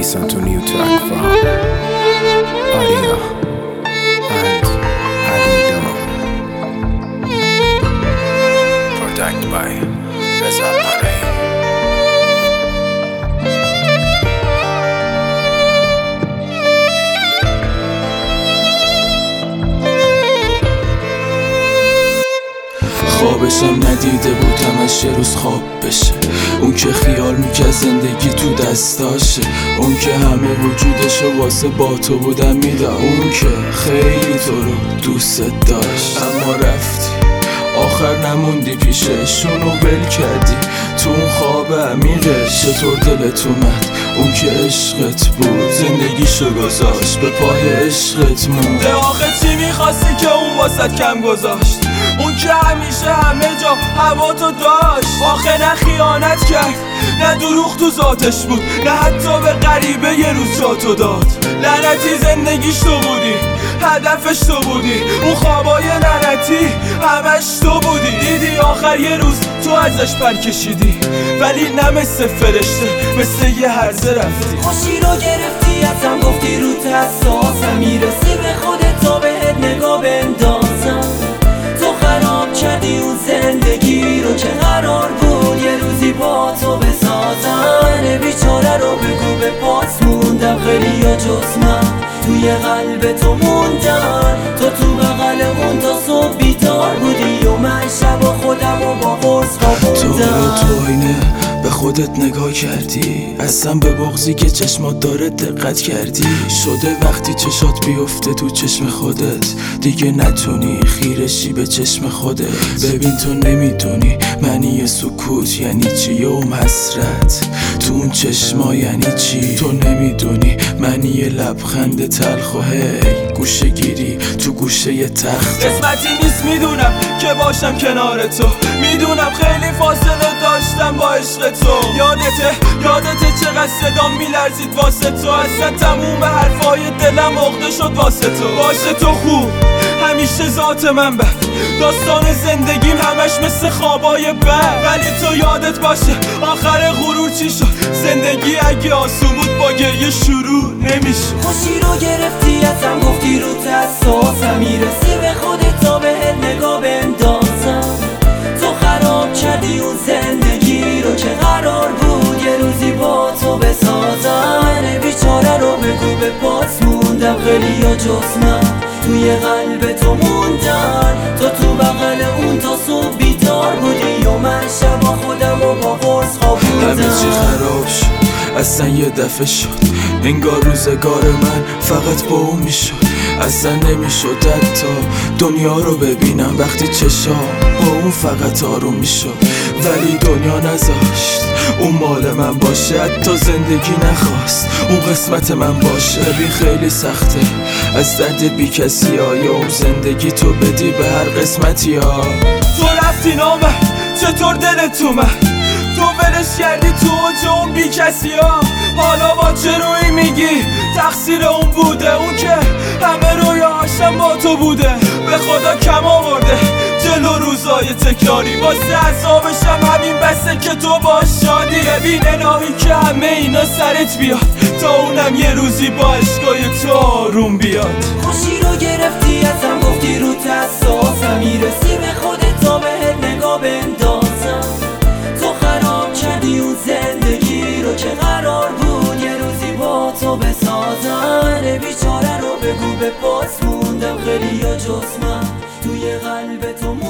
listen to new track from Audio and Adidon, produced by Reza Parey. خوابشم ندیده بودمش یه روز خواب بشه. اون که خیال میکرد زندگی تو دستاشه، اون که همه وجودشو واسه با تو بودم میدم، اون که خیلی تو رو دوست داشت اما رفتی آخر نموندی پیششونو ول کردی تو اون خواب عمیقش. چطور دلت اومد اون که عشقت بود زندگیشو گذاشت به پای عشقت مونده. آخه چی میخواستی که اون واسط کم گذاشت؟ اون که همیشه همه جا هوا تو داشت. آخه نه خیانت کرد نه دروغ تو ذاتش بود، نه حتی به غریبه یه روز جا تو داد. لعنتی زندگیش تو بودی، هدفش تو بودی، اون خوابای لعنتی همش تو بودی. دیدی آخر یه روز تو ازش پر کشیدی، ولی نه مثل فرشته، مثل یه هرزه رفتی. خوشی رو گرفتی ازم گفتی رو حساسم، میرسی به خودت تا بهت نگاه بندازم. تو خراب کردی اون زندگی رو که قرار بود یه روزی با تو بسازن. بیچاره رو بگو به پاس موندم، خیلی یا جز من توی قلب تو موندن. تو بغل اون تا صبح بیدار بودی و من شب خودم و با قرص خوابوندم. تو آینه به خودت نگاه کردی، اصلا به بغضی که چشمات داره دقت کردی. شده وقتی چشات بیفته تو چشم خودت دیگه نتونی خیرشی به چشم خودت. ببین تو نمیدونی معنی سکوت یعنی چی و حسرت تو اون چشما یعنی چی. تو نمیدونی معنی لبخند تلخ و هی گوشه گیری تو گوشه ی تخت. قسمتی نیست میدونم که باشم کنار تو، میدونم خیلی فاصله داشتم با عشق تو. یادته چقدر صدام میلرزید واسه تو، اصلا تموم حرفای دلم عقده شد واسه تو. باشه تو خوب همیشه ذات من بد، داستان زندگیم همش مثل خوابای بد. ولی تو یادت باشه آخر غرور چی شد، زندگی اگه آسون بود با گریه شروع نمیشه. خوشی رو گرفتی ازم گفتی رو حساسم، میرسی به خودت تا بهت نگاه بندازم. تو خراب کردی اون زندگی رو که قرار بود یه روزی با تو بسازن. بیچاره رو بگو به پاس موندم، خیلی یا جز من توی قلب تو موندن. تو بغل اون تا صبح بیدار بودی و من شب خودم و با قرص خوابوندم. همه چی خراب شد اصلا یه دفعه شد، انگار روزگار من فقط با اون میشد. اصلا نمیشد حتی دنیا رو ببینم وقتی چشام با اون فقط آروم میشد. ولی دنیا نذاشت اون مال من باشه، حتی زندگی نخواست اون قسمت من باشه. ببین خیلی سخته از درد بی کسی ها یا اون زندگی تو بدی به هر قسمتی ها. تو رفتی نامد چطور دلت اومد، تو ولش کردی تو اوج اون بی کسی ها. حالا با چه روی میگی تقصیر اون بوده، اون که همه رویاهاشم با تو بوده. به خدا کم آورده جلو روزای تکراری، واسه عذابشم همین بسه که تو باش شادی. ببین الهی که همه اینا سرت بیاد تا اونم یه روزی با عشقای تو آروم بیاد. خوشی رو گرفتی ازم گفتی رو حساسم، میرسی به خودت تا بهت نگاه بندازم. تو خراب کردی اون زندگی رو که قرار بود یه روزی با تو بسازن. بیچاره رو بگو به پاس موندم، خیلی یا جز من توی قلب تو